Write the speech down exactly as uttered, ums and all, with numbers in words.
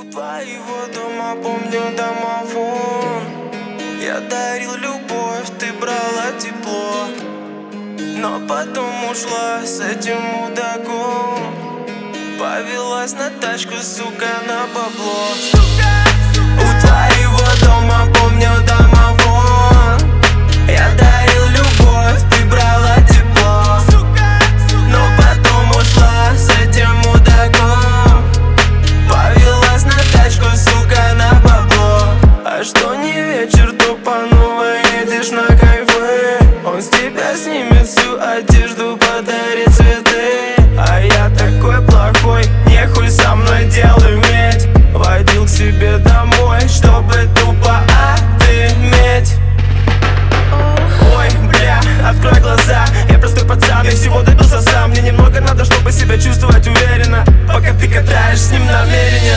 твоего дома помню домофон. Я дарил любовь, ты брала тепло, но потом ушла с этим мудаком. Повелась на тачку, сука, на бабло. У твоего дома помню домофон. Я дарил любовь, ты брала тепло, но потом ушла с этим мудаком. Повелась на тачку, сука, на бабло. А что не вечер, то по новой едешь на кайфы. Он с тебя снимет всю одежду, подарит цветы. А я такой плохой, нехуй со мной дел иметь. Водил к себе домой, чтобы тупо отыметь. Ой, бля, открой глаза, я простой пацан, и всего добился сам. Мне немного надо, чтобы себя чувствовать уверенно, пока ты катаешь с ним намеренно.